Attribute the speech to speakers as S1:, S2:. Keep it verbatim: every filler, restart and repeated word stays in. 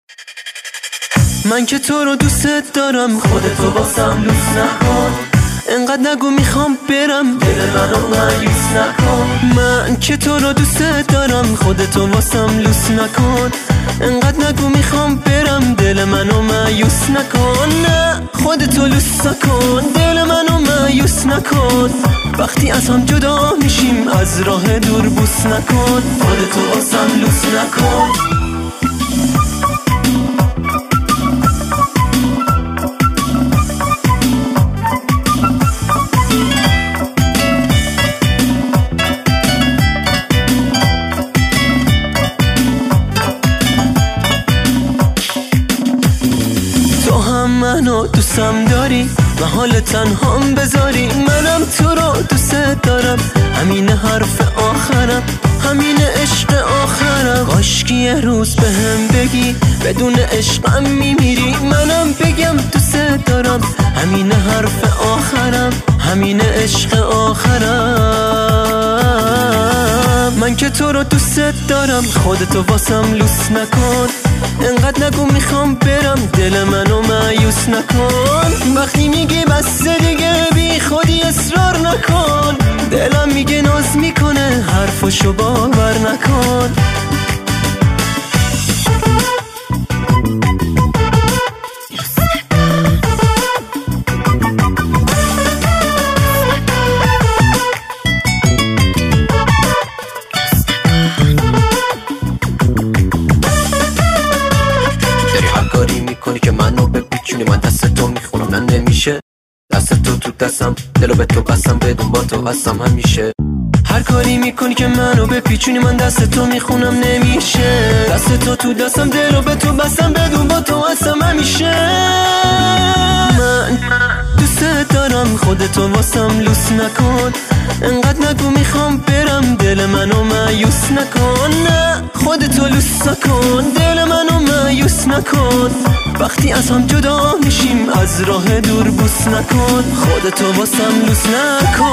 S1: من که تو رو دوست دارم، خودتو واسم لوس نکن. انقدر نگو میخوام برم، دل منو مایوس نکن. من که تو رو دوست دارم، خودتو واسم لوس نکن. انقدر نگو میخوام برم، دل منو مایوس نکن. نه خودتو لوس نکن، دل منو مایوس نکن. وقتی از هم جدا میشیم، از راه دور بوس نکن. خودتو واسم لوس نکن. منو دوستم داری و حال تنهام بذاری. منم تو رو دوست دارم، همین حرف آخرم، همین عشق آخرم. کاشکی یه روز به هم بگی بدون عشقم میمیری. منم بگم دوست دارم، همین حرف آخرم، همین عشق آخرم. من که تو رو دوست دارم، خودتو واسم لوس نکن. انقدر نگو میخوام برم، دل منو مایوس نکن. وقتی میگی بس دیگه بی خودی اصرار نکن. دلم میگه ناز میکنه، حرفشو باور نکن. کنی که منو بپیچونی، من دست تو میخونم نه نمیشه. دست تو تو دستم، دلو به تو بستم، بدون با تو هستم همیشه. هر کاری میکنی که منو بپیچونی، من دست تو میخونم نمیشه. دست تو تو دستم، دلو به تو بستم، بدون با تو هستم همیشه. من دوست دارم، خودتو واسم لوس نکن. انقدر نگو میخوام برم، دل منو مایوس نکن. نه خودتو لوس نکن، دل منو مایوس نکن. وقتی از هم جدا میشیم، از راه دور بوس نکن. خودتو واسم لوس نکن.